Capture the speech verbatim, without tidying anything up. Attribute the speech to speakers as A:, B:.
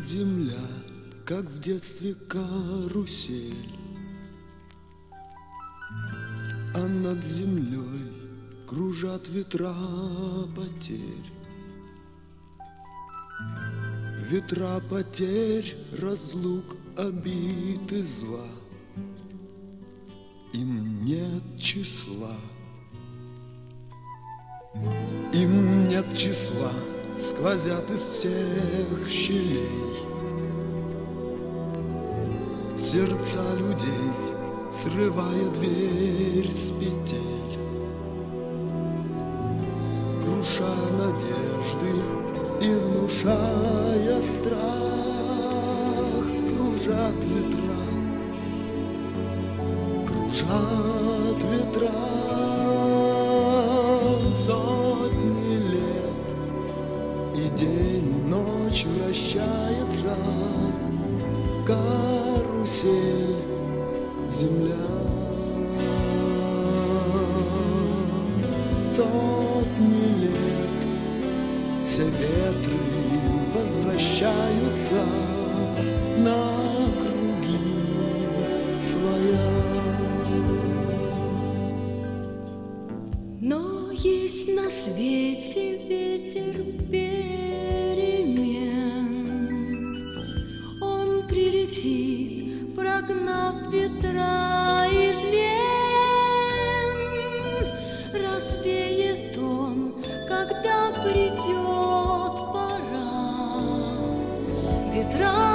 A: земля, как в детстве карусель, а над землей кружат ветра потерь. Ветра потерь, разлук, обид и зла, им нет числа. Им нет числа, сквозят из всех щелей сердца людей, срывая дверь с петель, круша надежды и внушая страх. Кружат ветра, кружат ветра сотни лет, и день и ночь вращается карусель земля. Сотни лет все ветры возвращаются на круги своя.
B: Но есть на свете ветер перемен, он прилетит, прогнав ветра измен. Развеет он, когда придет пора. Ветра